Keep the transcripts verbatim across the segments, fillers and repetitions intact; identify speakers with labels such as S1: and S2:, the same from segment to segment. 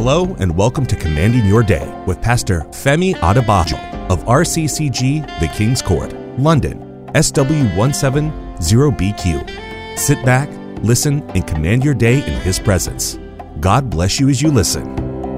S1: Hello and welcome to Commanding Your Day with Pastor Femi Adebajo of R C C G, The King's Court, London, S W one seven zero B Q. Sit back, listen, and command your day in His presence. God bless you as you listen.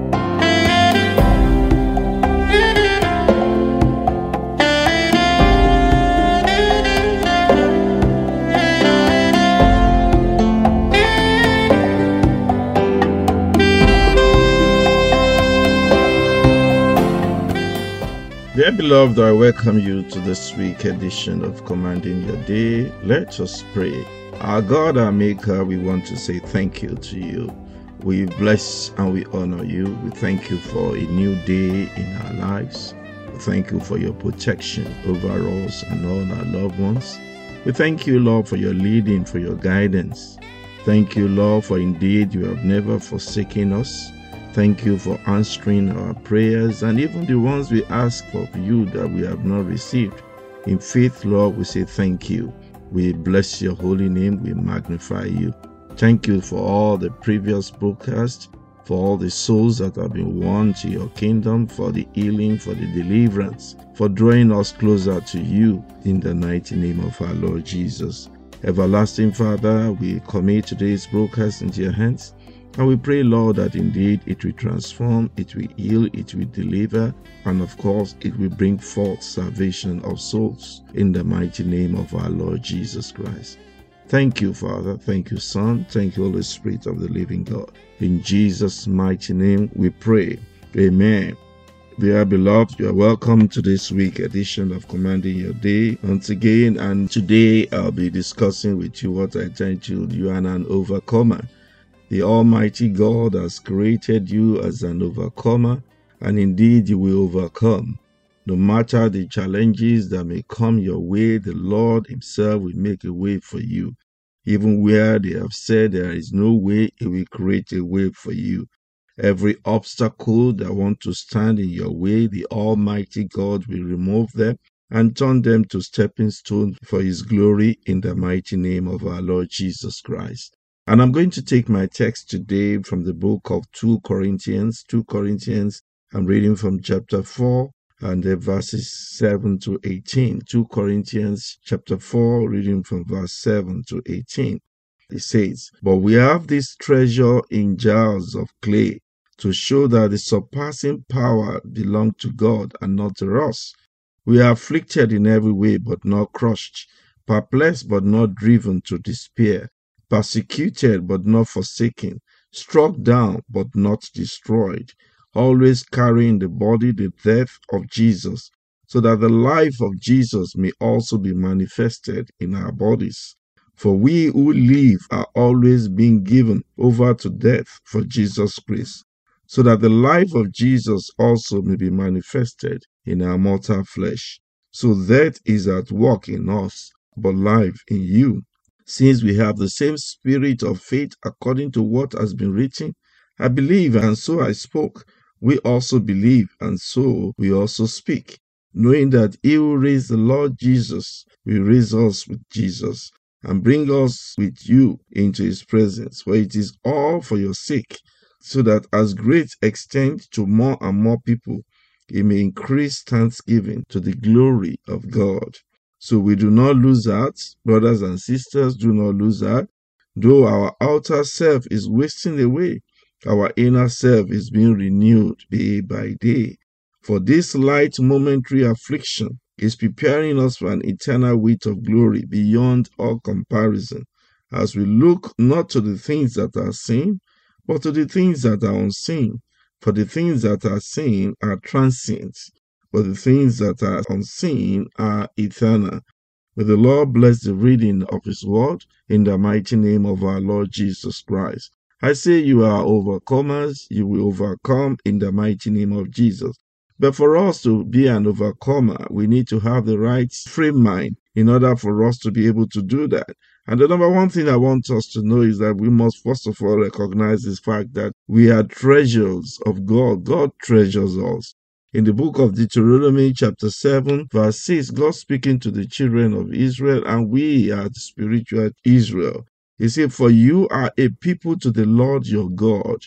S2: Dear beloved, I welcome you to this week's edition of Commanding Your Day. Let us pray. Our God, our Maker, we want to say thank you to you. We bless and we honor you. We thank you for a new day in our lives. We thank you for your protection over us and all our loved ones. We thank you, Lord, for your leading, for your guidance. Thank you, Lord, for indeed you have never forsaken us. Thank you for answering our prayers and even the ones we ask of you that we have not received. In faith, Lord, we say thank you. We bless your holy name. We magnify you. Thank you for all the previous broadcasts, for all the souls that have been won to your kingdom, for the healing, for the deliverance, for drawing us closer to you in the mighty name of our Lord Jesus. Everlasting Father, we commit today's broadcast into your hands. And we pray, Lord, that indeed it will transform, it will heal, it will deliver, and of course, it will bring forth salvation of souls in the mighty name of our Lord Jesus Christ. Thank you, Father. Thank you, Son. Thank you, Holy Spirit of the living God. In Jesus' mighty name we pray. Amen. Dear beloved, you are welcome to this week's edition of Commanding Your Day once again. And today I'll be discussing with you what I titled You Are an Overcomer. The Almighty God has created you as an overcomer, and indeed you will overcome. No matter the challenges that may come your way, the Lord Himself will make a way for you. Even where they have said there is no way, He will create a way for you. Every obstacle that wants to stand in your way, the Almighty God will remove them and turn them to stepping stones for His glory in the mighty name of our Lord Jesus Christ. And I'm going to take my text today from the book of Second Corinthians. Second Corinthians, I'm reading from chapter four and the verses seven to eighteen. Second Corinthians chapter four, reading from verse seven to eighteen. It says, "But we have this treasure in jars of clay to show that the surpassing power belongs to God and not to us. We are afflicted in every way but not crushed, perplexed but not driven to despair, persecuted but not forsaken, struck down but not destroyed, always carrying the body the death of Jesus, so that the life of Jesus may also be manifested in our bodies. For we who live are always being given over to death for Jesus Christ, so that the life of Jesus also may be manifested in our mortal flesh. So death is at work in us, but life in you. Since we have the same spirit of faith according to what has been written, I believe and so I spoke. We also believe and so we also speak, knowing that He who raised the Lord Jesus will raise us with Jesus and bring us with you into His presence, for it is all for your sake, so that as great extent to more and more people, He may increase thanksgiving to the glory of God. So we do not lose heart, brothers and sisters, do not lose heart. Though our outer self is wasting away, our inner self is being renewed day by day. For this light momentary affliction is preparing us for an eternal weight of glory beyond all comparison, as we look not to the things that are seen, but to the things that are unseen. For the things that are seen are transient, but the things that are unseen are eternal. May the Lord bless the reading of His word in the mighty name of our Lord Jesus Christ. I say you are overcomers, you will overcome in the mighty name of Jesus. But for us to be an overcomer, we need to have the right frame mind in order for us to be able to do that. And the number one thing I want us to know is that we must first of all recognize this fact that we are treasures of God. God treasures us. In the book of Deuteronomy chapter seven, verse six, God speaking to the children of Israel, and we are the spiritual Israel. He said, "For you are a people to the Lord your God.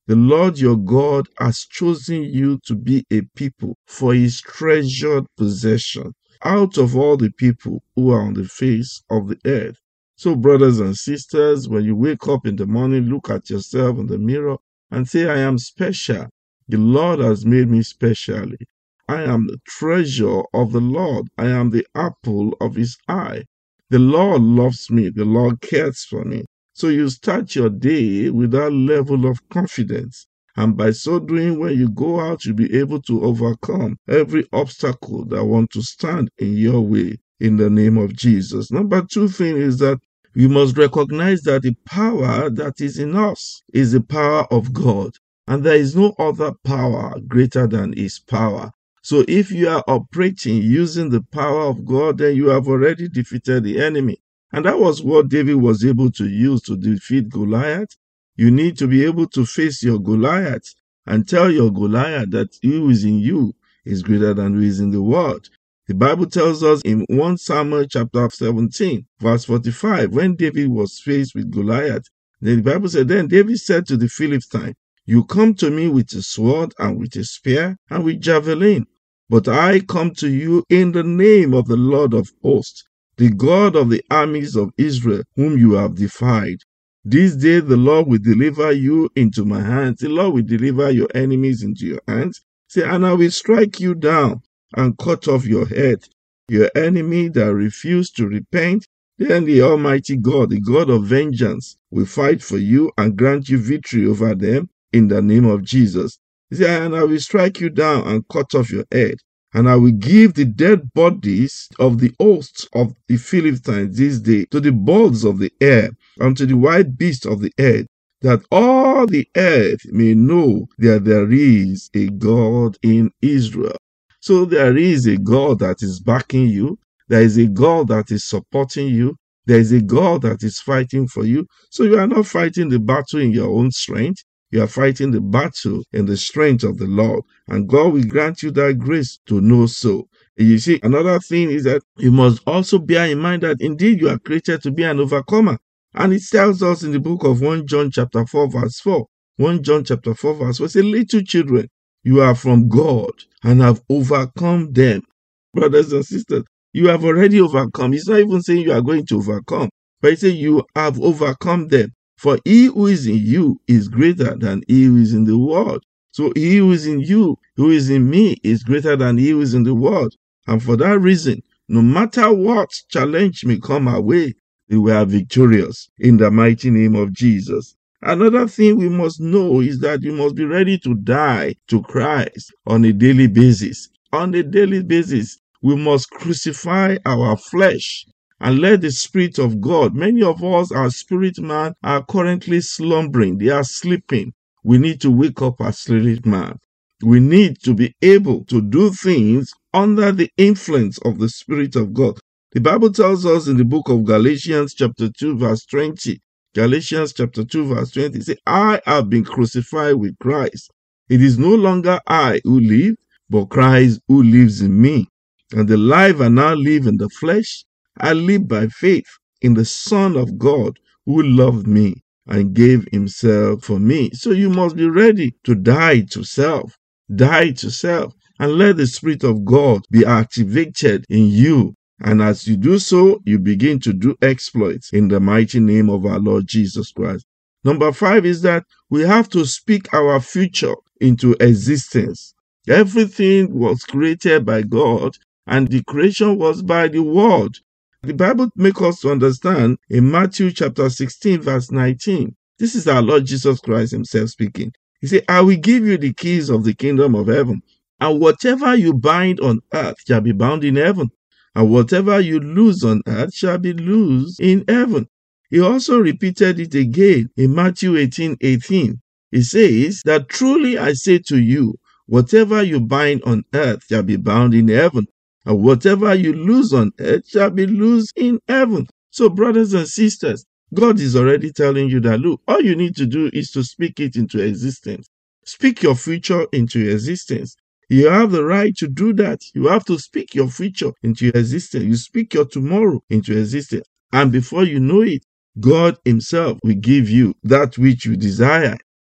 S2: The Lord your God has chosen you to be a people for his treasured possession out of all the people who are on the face of the earth. So, brothers and sisters, when you wake up in the morning, look at yourself in the mirror and say, I am special. The Lord has made me specially. I am the treasure of the Lord. I am the apple of his eye. The Lord loves me. The Lord cares for me. So you start your day with that level of confidence. And by so doing, when you go out, you'll be able to overcome every obstacle that want to stand in your way in the name of Jesus. Number two thing is that we must recognize that the power that is in us is the power of God. And there is no other power greater than his power. So if you are operating using the power of God, then you have already defeated the enemy. And that was what David was able to use to defeat Goliath. You need to be able to face your Goliath and tell your Goliath that who is in you is greater than who is in the world. The Bible tells us in First Samuel chapter seventeen, verse forty-five, when David was faced with Goliath, the Bible said, then David said to the Philistine, you come to me with a sword and with a spear and with javelin, but I come to you in the name of the Lord of hosts, the God of the armies of Israel, whom you have defied. This day the Lord will deliver you into my hands. The Lord will deliver your enemies into your hands. Say, and I will strike you down and cut off your head. Your enemy that refused to repent, then the Almighty God, the God of vengeance, will fight for you and grant you victory over them in the name of Jesus. He said, and I will strike you down and cut off your head. And I will give the dead bodies of the hosts of the Philistines this day to the birds of the air and to the wild beasts of the earth, that all the earth may know that there is a God in Israel. So there is a God that is backing you. There is a God that is supporting you. There is a God that is fighting for you. So you are not fighting the battle in your own strength. You are fighting the battle in the strength of the Lord. And God will grant you that grace to know so. You see, another thing is that you must also bear in mind that indeed you are created to be an overcomer. And it tells us in the book of First John chapter four, verse four. First John chapter four, verse four. Say, little children, you are from God and have overcome them. Brothers and sisters, you have already overcome. He's not even saying you are going to overcome, but he says you have overcome them. For he who is in you is greater than he who is in the world. So he who is in you, who is in me, is greater than he who is in the world. And for that reason, no matter what challenge may come our way, we are victorious in the mighty name of Jesus. Another thing we must know is that we must be ready to die to Christ on a daily basis. On a daily basis, we must crucify our flesh and let the Spirit of God, many of us, our spirit man, are currently slumbering. They are sleeping. We need to wake up our spirit man. We need to be able to do things under the influence of the Spirit of God. The Bible tells us in the book of Galatians chapter two, verse twenty, Galatians chapter two, verse twenty, say, I have been crucified with Christ. It is no longer I who live, but Christ who lives in me. And the life I now live in the flesh, I live by faith in the Son of God who loved me and gave himself for me. So you must be ready to die to self, die to self, and let the Spirit of God be activated in you. And as you do so, you begin to do exploits in the mighty name of our Lord Jesus Christ. Number five is that we have to speak our future into existence. Everything was created by God, and the creation was by the Word. The Bible makes us to understand in Matthew chapter sixteen, verse nineteen. This is our Lord Jesus Christ himself speaking. He said, I will give you the keys of the kingdom of heaven, and whatever you bind on earth shall be bound in heaven, and whatever you loose on earth shall be loosed in heaven. He also repeated it again in Matthew eighteen, eighteen. He says that truly I say to you, whatever you bind on earth shall be bound in heaven, and whatever you loose on earth shall be loosed in heaven. So, brothers and sisters, God is already telling you that, look, all you need to do is to speak it into existence. Speak your future into existence. You have the right to do that. You have to speak your future into existence. You speak your tomorrow into existence. And before you know it, God himself will give you that which you desire.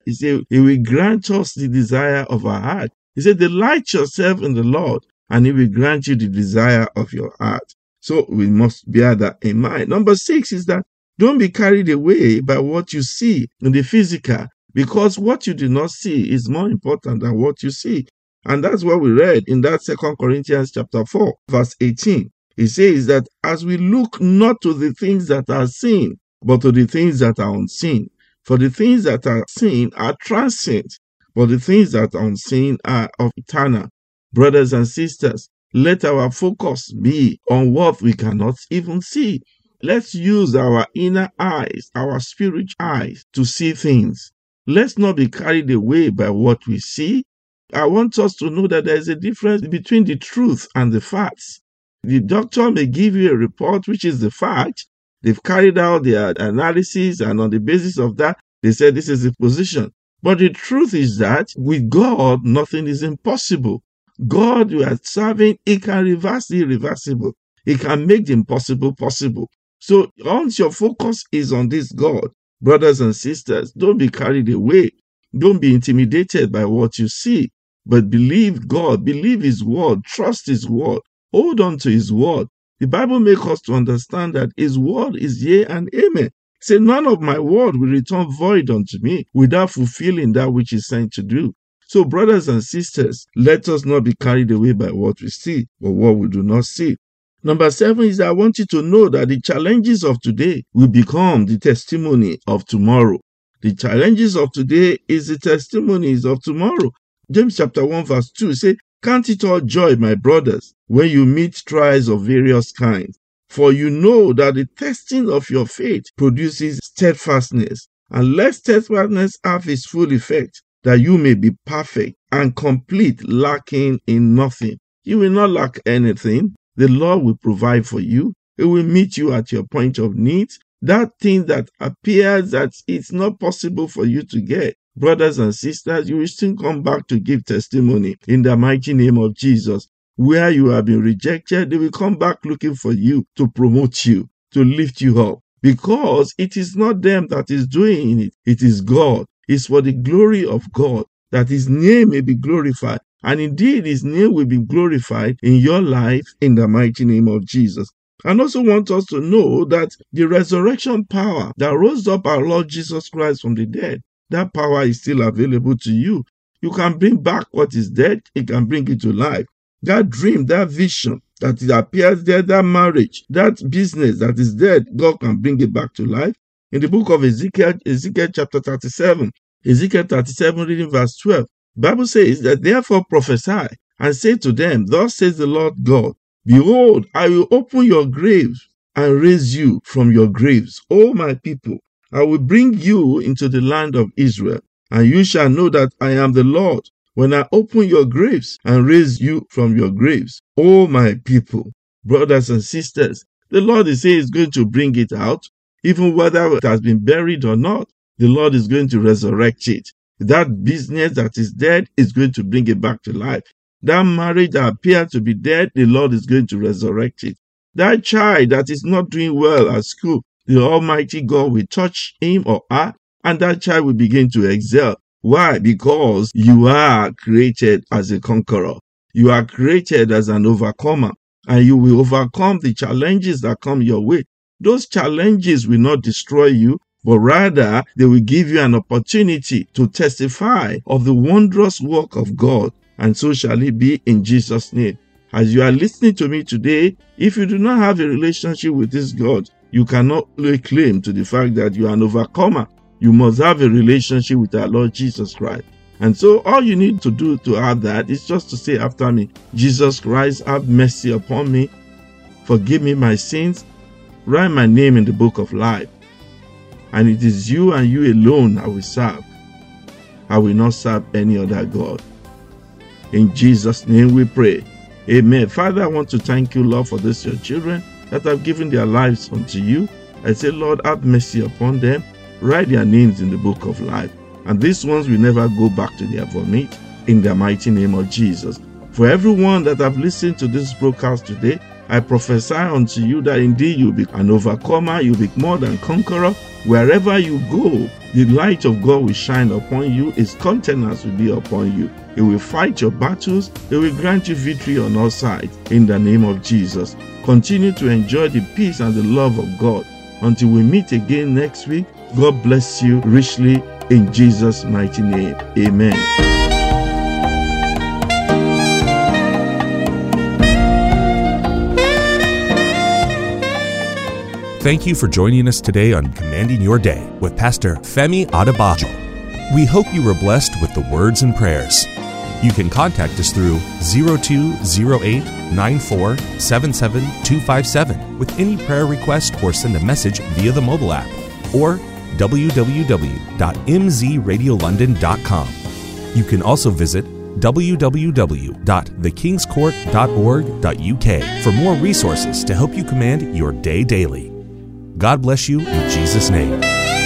S2: He said, He will grant us the desire of our heart. He said, delight yourself in the Lord, and He will grant you the desire of your heart. So we must bear that in mind. Number six is that don't be carried away by what you see in the physical, because what you do not see is more important than what you see. And that's what we read in that Second Corinthians chapter four, verse eighteen. It says that as we look not to the things that are seen, but to the things that are unseen. For the things that are seen are transient, but the things that are unseen are of eternal. Brothers and sisters, let our focus be on what we cannot even see. Let's use our inner eyes, our spiritual eyes, to see things. Let's not be carried away by what we see. I want us to know that there is a difference between the truth and the facts. The doctor may give you a report, which is the fact. They've carried out their analysis, and on the basis of that, they said this is the position. But the truth is that with God, nothing is impossible. God you are serving, He can reverse the irreversible. He can make the impossible possible. So once your focus is on this God, brothers and sisters, don't be carried away. Don't be intimidated by what you see, but believe God, believe His word, trust His word, hold on to His word. The Bible makes us to understand that His word is yea and amen. Say, none of my word will return void unto me without fulfilling that which is sent to do. So, brothers and sisters, let us not be carried away by what we see, but what we do not see. Number seven is that I want you to know that the challenges of today will become the testimony of tomorrow. The challenges of today is the testimonies of tomorrow. James chapter one verse two says, count it all joy, my brothers, when you meet trials of various kinds. For you know that the testing of your faith produces steadfastness. And let steadfastness have its full effect, that you may be perfect and complete, lacking in nothing. You will not lack anything. The Lord will provide for you. He will meet you at your point of need. That thing that appears that it's not possible for you to get, brothers and sisters, you will still come back to give testimony in the mighty name of Jesus. Where you have been rejected, they will come back looking for you to promote you, to lift you up. Because it is not them that is doing it, it is God. It's for the glory of God, that His name may be glorified. And indeed, His name will be glorified in your life in the mighty name of Jesus. And also want us to know that the resurrection power that rose up our Lord Jesus Christ from the dead, that power is still available to you. You can bring back what is dead, it can bring it to life. That dream, that vision that it appears there, that marriage, that business that is dead, God can bring it back to life. In the book of Ezekiel, Ezekiel chapter thirty-seven, Ezekiel thirty-seven reading verse twelve, the Bible says that therefore prophesy and say to them, thus says the Lord God, behold, I will open your graves and raise you from your graves, O my people. I will bring you into the land of Israel, and you shall know that I am the Lord, when I open your graves and raise you from your graves, O my people. Brothers and sisters, the Lord is saying He's going to bring it out, even whether it has been buried or not. The Lord is going to resurrect it. That business that is dead is going to bring it back to life. That marriage that appeared to be dead, the Lord is going to resurrect it. That child that is not doing well at school, the Almighty God will touch him or her, and that child will begin to excel. Why? Because you are created as a conqueror. You are created as an overcomer, and you will overcome the challenges that come your way. Those challenges will not destroy you, but rather they will give you an opportunity to testify of the wondrous work of God, and so shall it be in Jesus' name. As you are listening to me today, if you do not have a relationship with this God, you cannot lay claim to the fact that you are an overcomer. You must have a relationship with our Lord Jesus Christ. And so all you need to do to have that is just to say after me, Jesus Christ, have mercy upon me. Forgive me my sins. Write my name in the book of life. And it is you and you alone I will serve. I will not serve any other God. In Jesus' name we pray. Amen. Father, I want to thank you, Lord, for this your children that have given their lives unto you. I say, Lord, have mercy upon them. Write their names in the book of life. And these ones will never go back to their vomit in the mighty name of Jesus. For everyone that have listened to this broadcast today, I prophesy unto you that indeed you'll be an overcomer, you'll be more than conqueror. Wherever you go, the light of God will shine upon you, His countenance will be upon you. He will fight your battles, He will grant you victory on all sides in the name of Jesus. Continue to enjoy the peace and the love of God. Until we meet again next week, God bless you richly in Jesus' mighty name. Amen.
S1: Thank you for joining us today on Commanding Your Day with Pastor Femi Adebajo. We hope you were blessed with the words and prayers. You can contact us through zero two zero eight nine four seven seven two five seven with any prayer request or send a message via the mobile app or w w w dot m z radio london dot com. You can also visit w w w dot the kings court dot org dot u k for more resources to help you command your day daily. God bless you in Jesus' name.